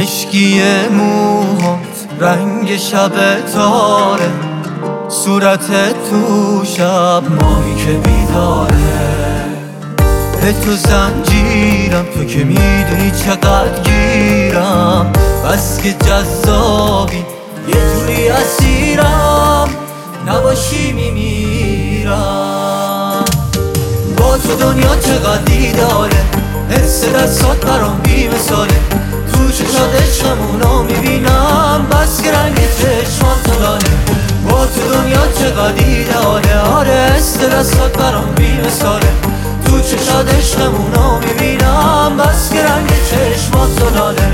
مشکی موهات رنگ شب تاره، صورت تو شب ماهی که بیداره. به تو زنجیرم تو که میدونی چقدر گیرم، بس که جذابی یه جوری اسیرم، نباشی میمیرم. با تو دنیا چقدر دیداره، حس دستات برام بی مثاله. تو چشات عشقمونو میبینم، بس که رنگ چشمات لاله. با تو دنیا چقدر دیداره، آره حس دستات برام بی مثاله. تو چشات عشقمونو میبینم، بس که رنگ چشمات لاله.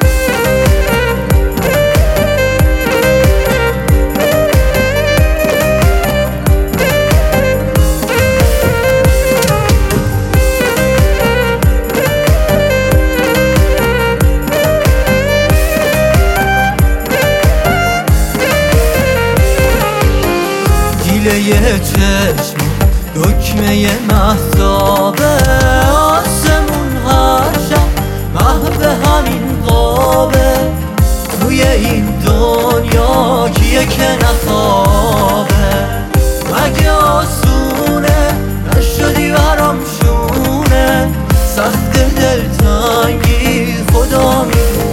یه چشم دکمه مهتابه، آسمون هر شب محو همین قابه. توی این دنیا کیه که نخوابه؟ مگه آسونه نشدی برام شونه، سخت دلتنگی خدا میدونه.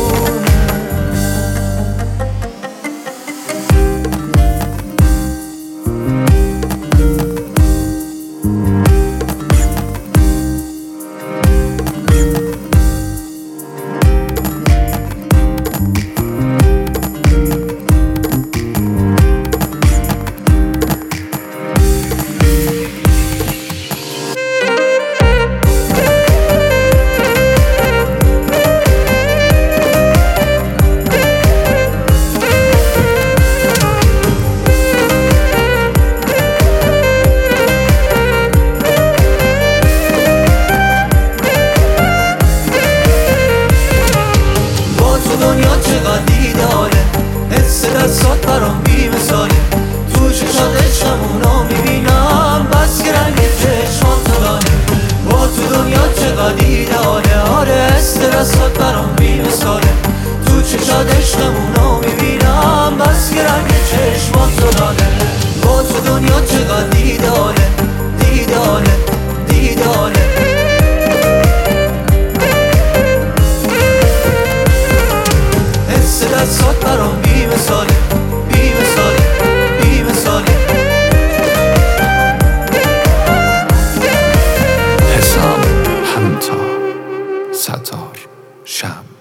دنیا چقدر دیداره، حس دستات برام بی مثاله. تو چشات عشقمونو میبینم، بس که رنگ چشمات لاله. با تو دنیا چقدر دیداره، آره حس دستات برام بی مثاله. تو چشات عشقمونو میبینم، بس که رنگ چشمات لاله. با تو دنیا چقدر دیداره، دیداره، دیداره. دستات برام بی مثاله، بی مثاله، بی مثاله. حسام همتا ستار شم.